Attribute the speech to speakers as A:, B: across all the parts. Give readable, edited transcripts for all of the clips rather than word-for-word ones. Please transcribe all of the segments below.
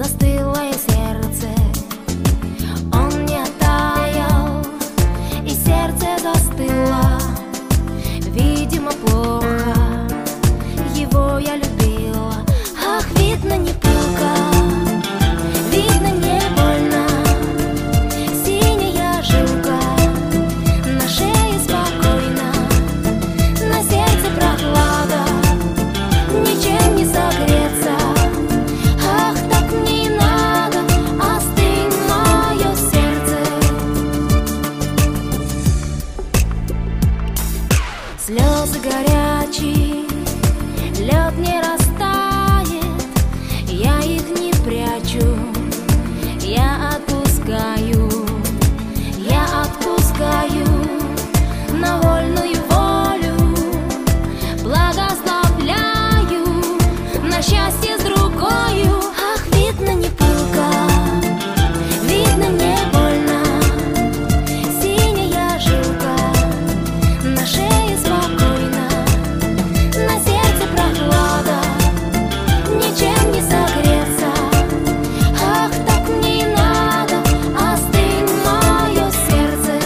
A: застылое сердце. Он не оттаял, и сердце застыло. Видимо, плохо его я любила. Ах, видно, не пылко, видно, не больно. Синяя жилка на шее спокойно, на сердце прохлада, ничем не согреться. Ах, так не надо, остынь, мое сердце. Слезы горячие, лед не растает, я их не прячу, я отпускаю на вольную волю, благословляю на счастье с другою. Ах, видно, не пылко, видно, не больно. Синяя жилка на шее спокойно, на сердце прохлада, ничем не согреться. Ах, так не надо, остынь, мое сердце.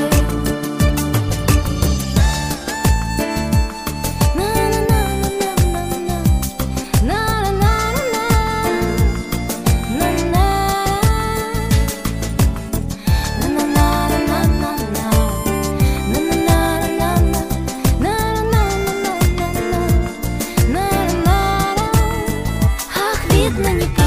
A: Ах, видно, не